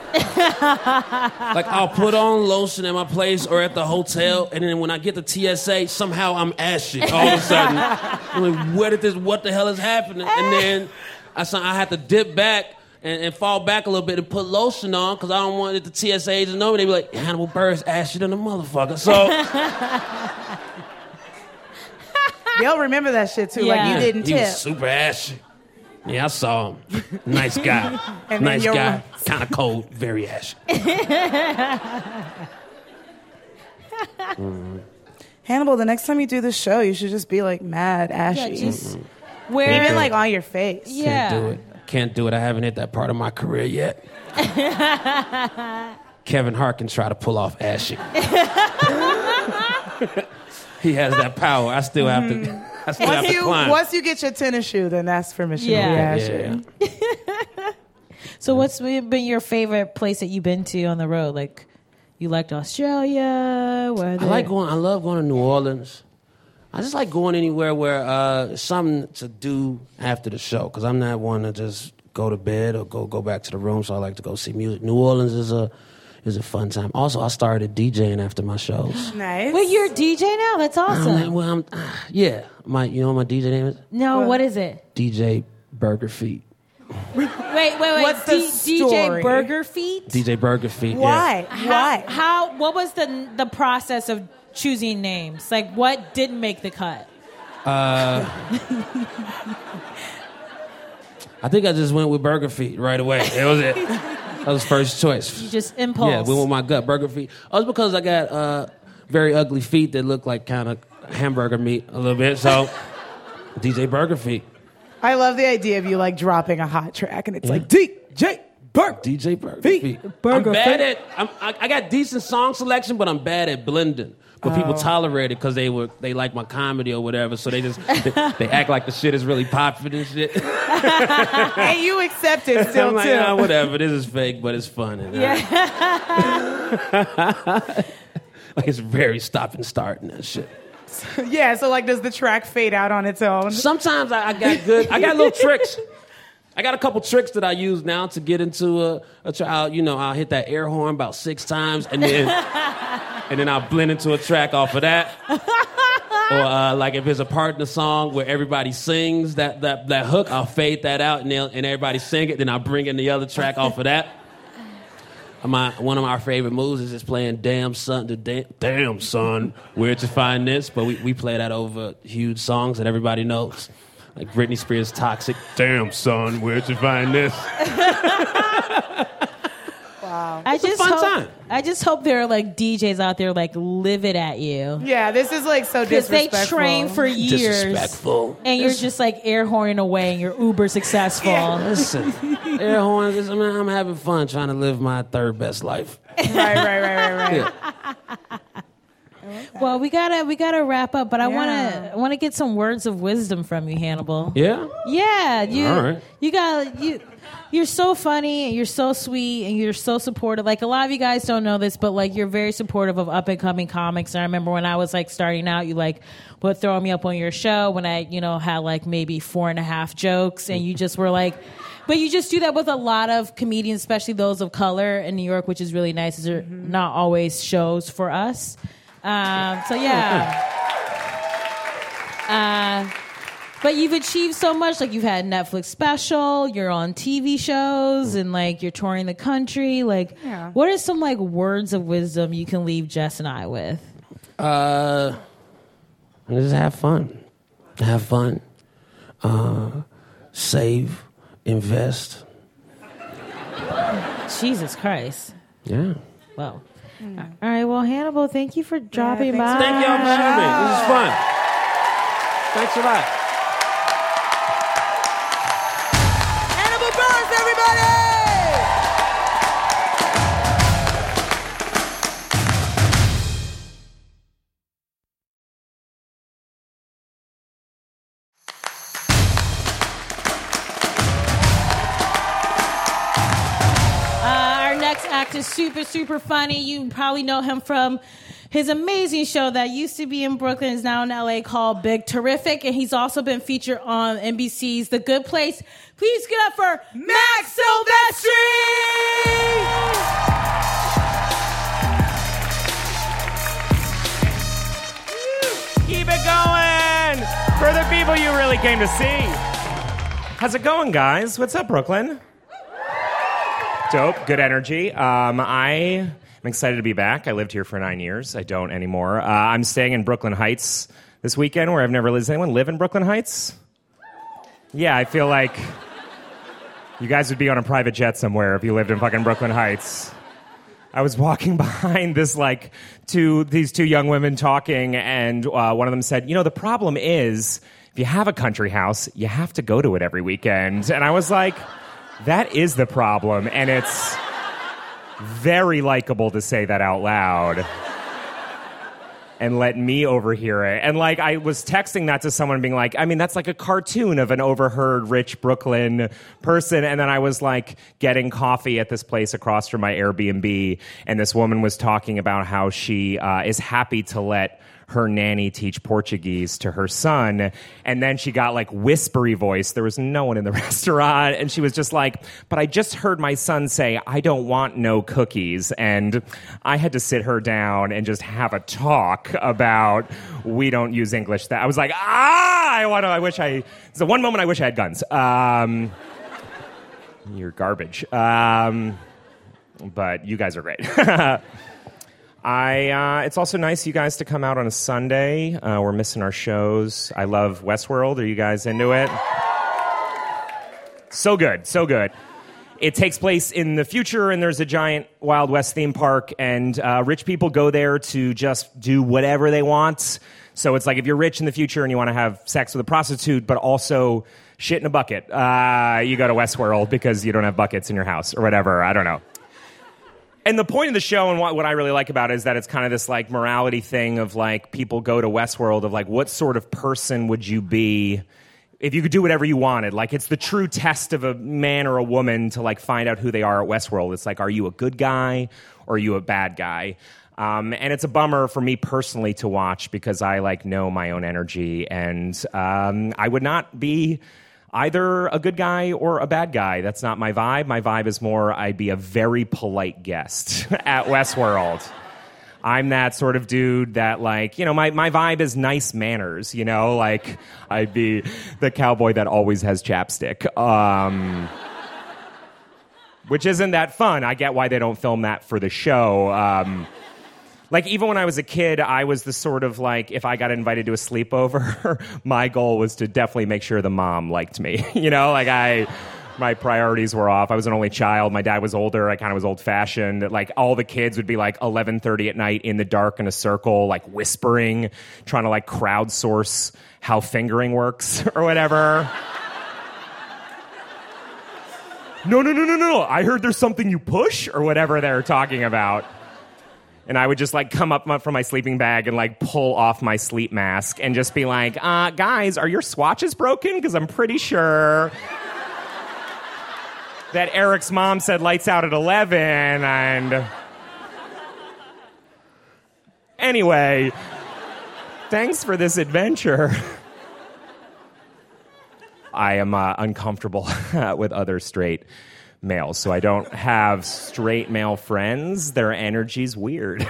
Speaker 5: Like, I'll put on lotion at my place or at the hotel, and then when I get to TSA, somehow I'm ashy all of a sudden. I'm like, what the hell is happening? And then I have to dip back and fall back a little bit and put lotion on because I don't want the TSA agents to know me. They be like, Hannibal Buress ashy than a motherfucker. So
Speaker 2: they'll remember that shit too. Like
Speaker 1: Yeah.
Speaker 2: you didn't
Speaker 5: he
Speaker 2: tip.
Speaker 5: was super ashy. Yeah, I saw him. Nice guy.
Speaker 2: And then
Speaker 5: Nice
Speaker 2: you're-
Speaker 5: guy. Kind of cold. Very ashy.
Speaker 2: Hannibal, the next time you do this show, you should just be like mad ashy.
Speaker 1: Yeah, just wear
Speaker 2: Even like on your face.
Speaker 1: Yeah.
Speaker 5: Can't do it. Can't do it. I haven't hit that part of my career yet. Kevin Hart can try to pull off ashy. He has that power. I still have to. I still have to climb.
Speaker 2: Once you get your tennis shoe, then ask permission to be
Speaker 1: Yeah.
Speaker 2: ashy.
Speaker 5: Yeah.
Speaker 1: So what's been your favorite place that you've been to on the road? Like, you liked Australia?
Speaker 5: I love going to New Orleans. I just like going anywhere where something to do after the show because I'm not one to just go to bed or go back to the room. So I like to go see music. New Orleans is a fun time. Also, I started DJing after my shows.
Speaker 2: Nice.
Speaker 1: Wait, you're a DJ now? That's awesome.
Speaker 5: Yeah. You know what my DJ name is?
Speaker 1: No, what is it?
Speaker 5: DJ Burger Feet.
Speaker 1: Wait.
Speaker 2: What's the
Speaker 1: DJ
Speaker 2: story?
Speaker 1: Burger Feet?
Speaker 5: DJ Burger Feet.
Speaker 2: Why? Why?
Speaker 1: What was the process of choosing names? Like, what didn't make the cut?
Speaker 5: I think I just went with Burger Feet right away. That was it. That was first choice.
Speaker 1: You just impulse.
Speaker 5: Yeah, went with my gut. Burger Feet. It's because I got very ugly feet that look like kind of hamburger meat a little bit. So, DJ Burger Feet.
Speaker 2: I love the idea of you like dropping a hot track and it's like DJ Burger.
Speaker 5: DJ Burger
Speaker 2: Feet.
Speaker 5: Feet.
Speaker 2: Burger
Speaker 5: I'm bad
Speaker 2: Feet.
Speaker 5: I got decent song selection, but I'm bad at blending. But people tolerate it because they like my comedy or whatever. So they act like the shit is really popular and shit.
Speaker 2: And you accept it still
Speaker 5: I'm like,
Speaker 2: too.
Speaker 5: whatever. This is fake, but it's fun. And, like it's very stop and start and that shit.
Speaker 2: Yeah, so like does the track fade out on its own?
Speaker 5: Sometimes I got little tricks. I got a couple tricks that I use now to get into a trial. I'll hit that air horn about 6 times and then I'll blend into a track off of that. Or like if it's a part in the song where everybody sings that hook, I'll fade that out and everybody sing it. Then I'll bring in the other track off of that. One of my favorite moves is just playing "Damn Son," "Damn Son," where'd you find this? But we play that over huge songs that everybody knows, like Britney Spears' "Toxic." "Damn Son, where'd you find this?"
Speaker 2: Wow.
Speaker 1: I just
Speaker 5: fun
Speaker 1: hope,
Speaker 5: time.
Speaker 1: I just hope there are like DJs out there like livid at you.
Speaker 2: Yeah, this is like so
Speaker 1: Because they
Speaker 2: disrespectful.
Speaker 1: train for years.
Speaker 5: Disrespectful.
Speaker 1: And you're just like air horning away and you're uber successful.
Speaker 5: Listen, air horns. I'm having fun trying to live my third best life.
Speaker 2: Right.
Speaker 5: Yeah.
Speaker 1: Well, we gotta wrap up, but I wanna get some words of wisdom from you, Hannibal.
Speaker 5: Yeah?
Speaker 1: Yeah,
Speaker 5: All right.
Speaker 1: you're so funny and you're so sweet and you're so supportive. Like, a lot of you guys don't know this, but like, you're very supportive of up and coming comics. And I remember when I was like starting out, you like would throw me up on your show when I, had like maybe 4.5 jokes, and you just were like, but you just do that with a lot of comedians, especially those of color in New York, which is really nice. They're not always shows for us. So yeah. But you've achieved so much. Like, you've had a Netflix special, you're on TV shows, and like you're touring the country. Like, what are some like words of wisdom you can leave Jess and I with?
Speaker 5: Just have fun. Have fun. Save. Invest.
Speaker 1: Jesus Christ.
Speaker 5: Yeah.
Speaker 1: Well. All right. Well, Hannibal, thank you for dropping by.
Speaker 5: Thank y'all for having me. This is fun. Thanks a lot.
Speaker 2: Hannibal Buress, everybody!
Speaker 1: Is super, super funny. You probably know him from his amazing show that used to be in Brooklyn, is now in LA, called Big Terrific. And he's also been featured on NBC's The Good Place. Please get up for Max Silvestri!
Speaker 6: Keep it going for the people you really came to see. How's it going, guys? What's up, Brooklyn? Dope, good energy. I'm excited to be back. I lived here for 9 years. I don't anymore. I'm staying in Brooklyn Heights this weekend, where I've never lived. Does anyone live in Brooklyn Heights? Yeah, I feel like you guys would be on a private jet somewhere if you lived in fucking Brooklyn Heights. I was walking behind these two young women talking, and one of them said, the problem is, if you have a country house, you have to go to it every weekend. And I was like, that is the problem, and it's very likable to say that out loud and let me overhear it. And like, I was texting that to someone being like, that's like a cartoon of an overheard rich Brooklyn person. And then I was like getting coffee at this place across from my Airbnb, and this woman was talking about how she is happy to let her nanny teach Portuguese to her son, and then she got like whispery voice. There was no one in the restaurant, and she was just like, but I just heard my son say, I don't want no cookies, and I had to sit her down and just have a talk about we don't use English. That I was like, it's the one moment I wish I had guns. You're garbage. But you guys are great. It's also nice you guys to come out on a Sunday. We're missing our shows. I love Westworld. Are you guys into it? So good, so good. It takes place in the future, and there's a giant Wild West theme park, and rich people go there to just do whatever they want. So it's like, if you're rich in the future and you want to have sex with a prostitute, but also shit in a bucket, you go to Westworld because you don't have buckets in your house or whatever. I don't know. And the point of the show, and what I really like about it, is that it's kind of this like morality thing of like, people go to Westworld of like, what sort of person would you be if you could do whatever you wanted? Like, it's the true test of a man or a woman to like find out who they are at Westworld. It's like, are you a good guy or are you a bad guy? And it's a bummer for me personally to watch, because I like know my own energy, and I would not be either a good guy or a bad guy. That's not my vibe. My vibe is more, I'd be a very polite guest at Westworld. I'm that sort of dude that, like, my vibe is nice manners, like, I'd be the cowboy that always has chapstick. Which isn't that fun. I get why they don't film that for the show. Like, even when I was a kid, I was the sort of, like, if I got invited to a sleepover, my goal was to definitely make sure the mom liked me. My priorities were off. I was an only child. My dad was older. I kind of was old-fashioned. Like, all the kids would be, like, 11:30 at night in the dark in a circle, like, whispering, trying to, like, crowdsource how fingering works or whatever. No. I heard there's something you push or whatever they're talking about. And I would just like come up from my sleeping bag and like pull off my sleep mask and just be like, guys, are your swatches broken? Because I'm pretty sure that Eric's mom said lights out at 11. And anyway, thanks for this adventure. I am uncomfortable with other straight males, so I don't have straight male friends. Their energy's weird.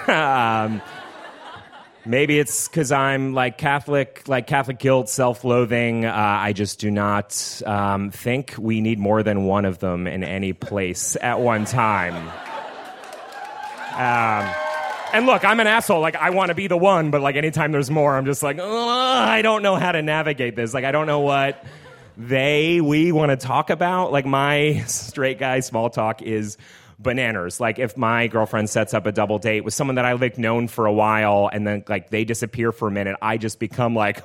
Speaker 6: Maybe it's because I'm like Catholic guilt, self-loathing. I just do not think we need more than one of them in any place at one time. And look, I'm an asshole. Like, I want to be the one, but like anytime there's more, I'm just like, I don't know how to navigate this. Like, I don't know what we want to talk about. Like, my straight guy small talk is bananas. Like, if my girlfriend sets up a double date with someone that I've like known for a while and then like they disappear for a minute, I just become like,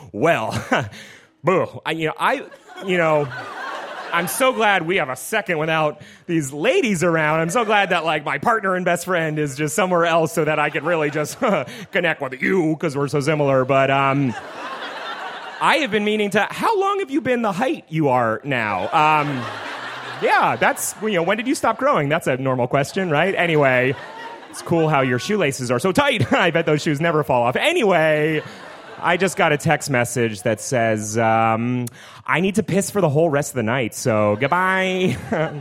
Speaker 6: I'm so glad we have a second without these ladies around. I'm so glad that like my partner and best friend is just somewhere else so that I can really just connect with you because we're so similar. But I have been meaning to. How long have you been the height you are now? Yeah, that's, when did you stop growing? That's a normal question, right? Anyway, it's cool how your shoelaces are so tight. I bet those shoes never fall off. Anyway, I just got a text message that says, I need to piss for the whole rest of the night, so goodbye.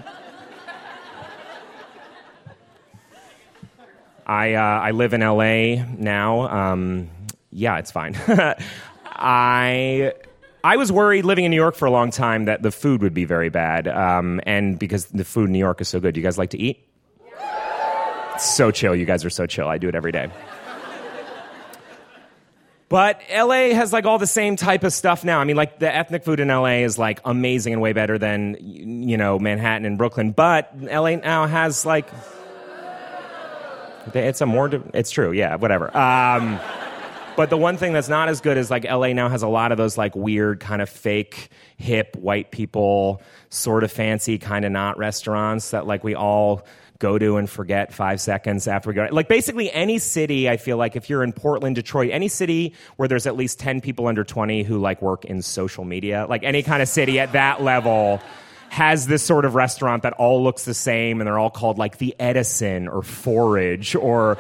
Speaker 6: I live in LA now. Yeah, it's fine. I was worried living in New York for a long time that the food would be very bad, and because the food in New York is so good. Do you guys like to eat? It's so chill. You guys are so chill. I do it every day. But LA has like all the same type of stuff now. I mean, like the ethnic food in LA is like amazing and way better than, Manhattan and Brooklyn. But LA now has like, it's true. Yeah, whatever. But the one thing that's not as good is like LA now has a lot of those like weird kind of fake hip white people sort of fancy kind of not restaurants that like we all go to and forget 5 seconds after we go. Like basically any city, I feel like if you're in Portland, Detroit, any city where there's at least 10 people under 20 who like work in social media, like any kind of city at that level has this sort of restaurant that all looks the same and they're all called like the Edison or Forage or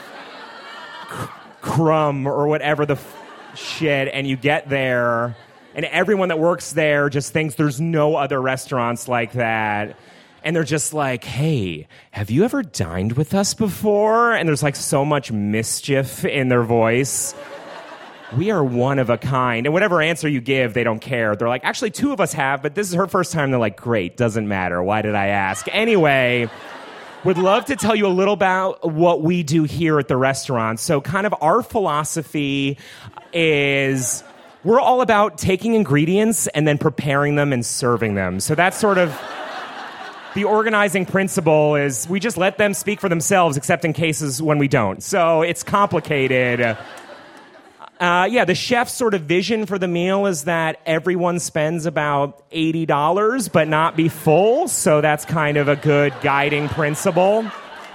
Speaker 6: Crumb or whatever the shit, and you get there and everyone that works there just thinks there's no other restaurants like that, and they're just like, hey, have you ever dined with us before? And there's like so much mischief in their voice. We are one of a kind. And whatever answer you give, they don't care. They're like, actually 2 of us have, but this is her first time. They're like, great, doesn't matter, why did I ask? Anyway, would love to tell you a little about what we do here at the restaurant. So kind of our philosophy is we're all about taking ingredients and then preparing them and serving them. So that's sort of the organizing principle is we just let them speak for themselves, except in cases when we don't. So it's complicated. The chef's sort of vision for the meal is that everyone spends about $80 but not be full. So that's kind of a good guiding principle.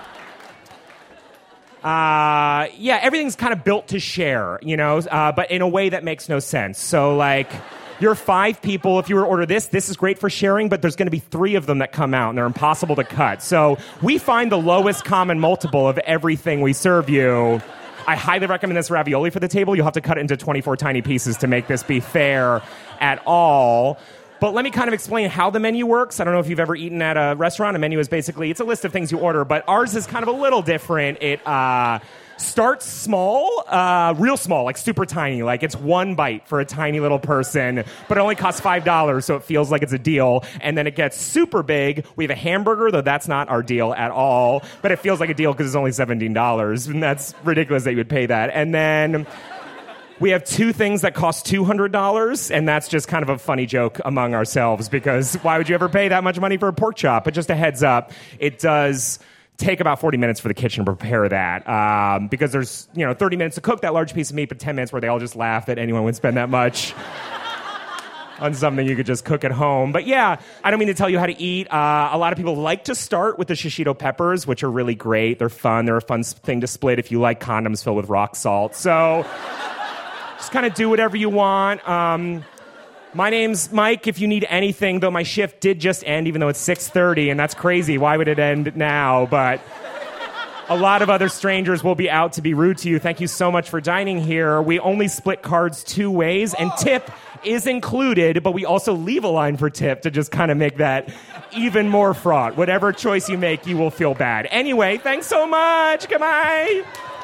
Speaker 6: Everything's kind of built to share, but in a way that makes no sense. So like you're 5 people. If you were to order this is great for sharing, but there's going to be 3 of them that come out and they're impossible to cut. So we find the lowest common multiple of everything we serve you. I highly recommend this ravioli for the table. You'll have to cut it into 24 tiny pieces to make this be fair at all. But let me kind of explain how the menu works. I don't know if you've ever eaten at a restaurant. A menu is basically, it's a list of things you order, but ours is kind of a little different. It starts small, real small, like super tiny. Like it's 1 bite for a tiny little person, but it only costs $5, so it feels like it's a deal. And then it gets super big. We have a hamburger, though that's not our deal at all, but it feels like a deal because it's only $17, and that's ridiculous that you would pay that. And then we have 2 things that cost $200, and that's just kind of a funny joke among ourselves because why would you ever pay that much money for a pork chop? But just a heads up, it does take about 40 minutes for the kitchen to prepare that because there's 30 minutes to cook that large piece of meat, but 10 minutes where they all just laugh that anyone would spend that much. on something you could just cook at home. But yeah, I don't mean to tell you how to eat. A lot of people like to start with the shishito peppers, which are really great. They're fun. They're a fun thing to split if you like condoms filled with rock salt. So just kind of do whatever you want. My name's Mike. If you need anything, though my shift did just end, even though it's 6:30, and that's crazy. Why would it end now? But a lot of other strangers will be out to be rude to you. Thank you so much for dining here. We only split cards 2 ways, and tip is included, but we also leave a line for tip to just kind of make that even more fraught. Whatever choice you make, you will feel bad. Anyway, thanks so much. Goodbye.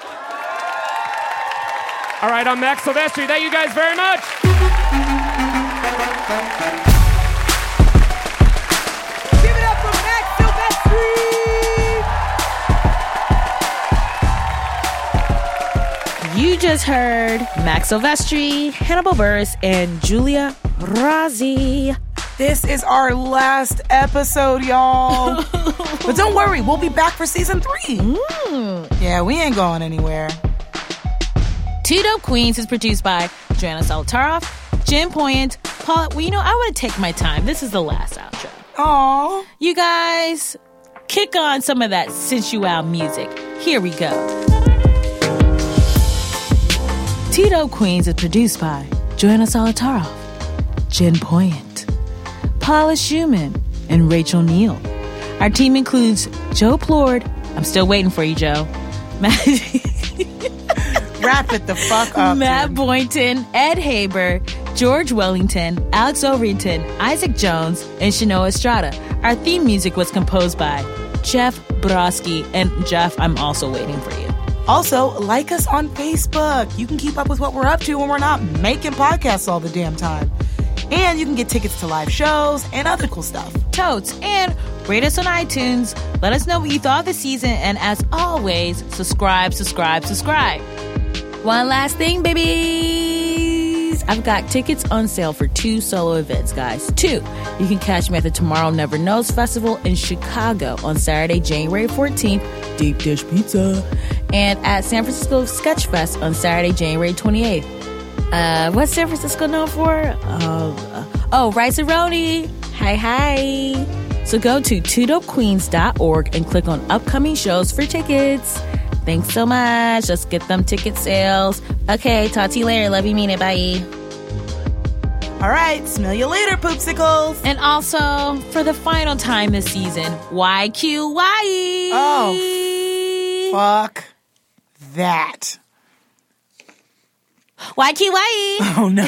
Speaker 6: All right, I'm Max Silvestri. Thank you guys very much.
Speaker 2: Give it up for Max Silvestri!
Speaker 1: You just heard Max Silvestri, Hannibal Buress, and Julia Rossi.
Speaker 2: This is our last episode, y'all. But don't worry, we'll be back for season 3. Yeah, we ain't going anywhere.
Speaker 1: Two Dope Queens is produced by Joanna Solotaroff, Jen Poyant, Paula. Well, I want to take my time. This is the last outro.
Speaker 2: Aww.
Speaker 1: You guys, kick on some of that sensual music. Here we go. Two Dope Queens is produced by Joanna Solotaroff, Jen Poyant, Paula Schumann, and Rachel Neal. Our team includes Joe Plord. I'm still waiting for you, Joe.
Speaker 2: Wrap it the fuck up.
Speaker 1: Matt
Speaker 2: dude.
Speaker 1: Boynton, Ed Haber, George Wellington, Alex Overington, Isaac Jones, and Shanoa Estrada. Our theme music was composed by Jeff Brodsky. And Jeff, I'm also waiting for you.
Speaker 2: Also, like us on Facebook. You can keep up with what we're up to when we're not making podcasts all the damn time. And you can get tickets to live shows and other cool stuff.
Speaker 1: Totes. And rate us on iTunes. Let us know what you thought of the season. And as always, subscribe. One last thing, babies. I've got tickets on sale for 2 solo events, guys. 2. You can catch me at the Tomorrow Never Knows Festival in Chicago on Saturday, January 14th, Deep Dish Pizza. And at San Francisco Sketch Fest on Saturday, January 28th. What's San Francisco known for? Rice-A-Roni. Hi. So go to twodopequeens.org and click on upcoming shows for tickets. Thanks so much. Let's get them ticket sales. Okay, talk to you later. Love you, mean it. Bye.
Speaker 2: All right, smell you later, poopsicles.
Speaker 1: And also, for the final time this season, YQYE.
Speaker 2: Oh, fuck that.
Speaker 1: YQYE.
Speaker 2: Oh, no.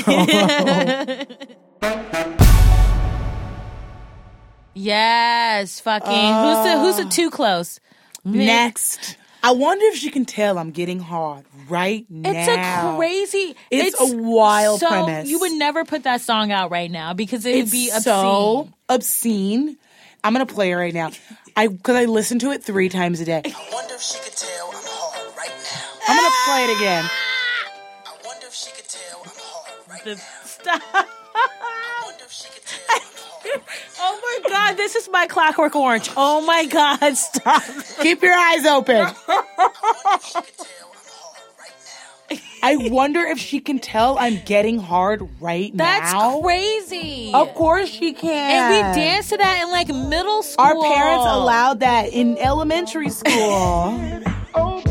Speaker 1: Yes, fucking. Who's the too close?
Speaker 2: Next. I wonder if she can tell I'm getting hard right now.
Speaker 1: It's a crazy...
Speaker 2: It's a wild premise.
Speaker 1: You would never put that song out right now because it would be obscene.
Speaker 2: So obscene. I'm going to play it right now. Because I listen to it 3 times a day.
Speaker 7: I wonder if she could tell I'm hard right now.
Speaker 2: I'm going to play it again.
Speaker 7: I wonder if she could tell I'm hard right now.
Speaker 1: Stop.
Speaker 7: I wonder if she could tell I'm hard right now.
Speaker 1: Oh my God, this is my Clockwork Orange. Oh my God, stop.
Speaker 2: Keep your eyes open.
Speaker 7: I wonder if she could tell I'm hard right now.
Speaker 2: I wonder if she can tell I'm getting hard right
Speaker 1: That's
Speaker 2: now.
Speaker 1: crazy.
Speaker 2: Of course she can.
Speaker 1: And we danced to that in like middle school.
Speaker 2: Our parents allowed that in elementary school.
Speaker 7: Oh,